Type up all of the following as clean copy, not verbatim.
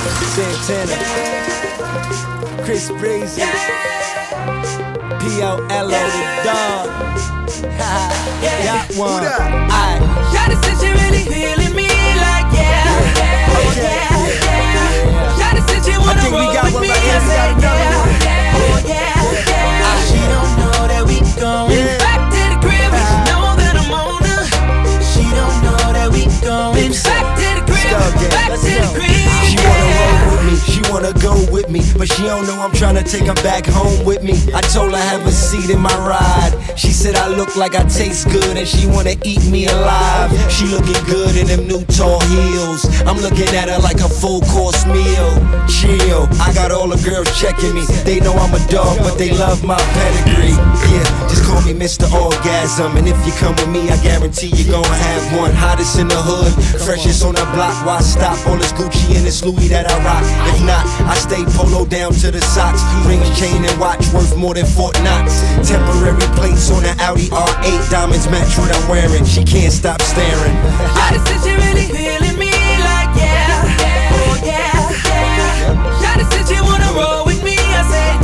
Santana, Chris Breezy, P.O.L.O. the Dog. Got one. Aight. Shawty said she really feeling me like Shawty said she wanna roll with me. I said She don't know that we going back to the crib. She know that I'm on her. She don't know that we going back to the crib. Back to the crib. She wanna roll with me, she wanna go with me, but she don't know I'm tryna take her back home with me. I told her have a seat in my ride. She said I look like I taste good and she wanna eat me alive. She looking good in them new tall heels. I'm looking at her like a full course meal. Chill, I got all the girls checking me. They know I'm a dog, but they love my pedigree. Yeah, just call me Mr. Orgasm, and if you come with me, I guarantee you gon' have one. Hottest in the hood, freshest on the block. Why stop? All this Gucci and this Louis that I rock. If not, I stay polo down to the socks. Rings, chain, and watch worth more than Fort Knox. Temporary plates on the Audi R8. Diamonds match what I'm wearing. She can't stop staring. Shawty said she really feeling me like Shawty said she wanna roll with me. I said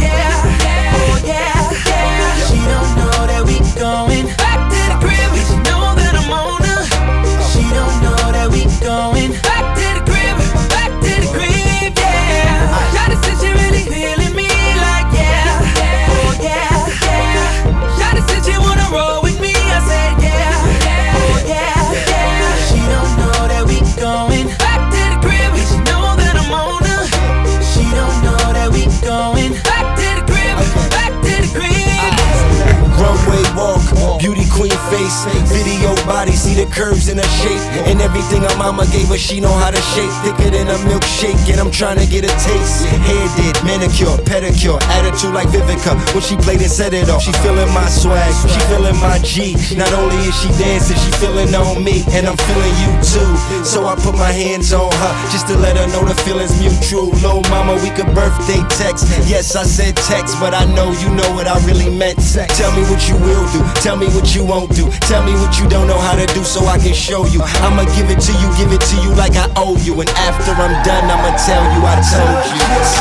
She don't know that we going back to the crib. She know that I'm on her. She don't know that we going back to the crib. Back to the crib, Shawty said she really feeling me like Shawty said she wanna roll with me. I said She don't know that we going back to the crib. She know that I'm on her. She don't know that we going back to the crib. Back to the crib. Runway walk, beauty queen face, video body, see the curves in her shape. And everything her mama gave her, she know how to shape. Thicker than a milkshake, and I'm trying to get a taste. Hair did, manicure, pedicure, attitude like Vivica. When she played and set it off, she feeling my swag, she feeling my G. Not only is she dancing, she feeling on me, and I'm feeling you too. So I put my hands on her, just to let her know the feeling's mutual. Lil' mama, we could birthday text. Yes, I said text, but I know you know what I really meant. Tell me what you will do, tell me what you won't do. Tell me what you don't know how to do so I can show you. I'ma give it to you like I owe you. And after I'm done, I'ma tell you I told you.